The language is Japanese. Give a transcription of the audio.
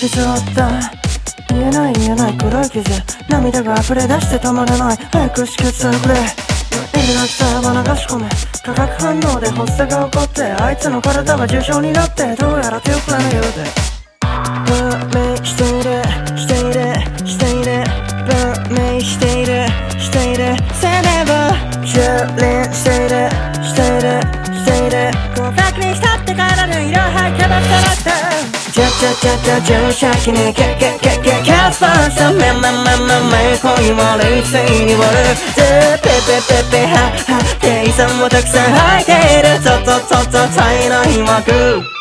傷あった言えない黒い傷涙が溢れ出して止まらない早く止血されくれ意味なきさば流し込め化学反応で発作が起こってあいつの体は重症になってどうやら手遅れのようで分明している分明しているセレブ蹂躙している合格に浸ってからの色吐けばさらって注射器にキャスパーしため恋も冷静に割るペは計算もたくさん入っているちょっと足りない枠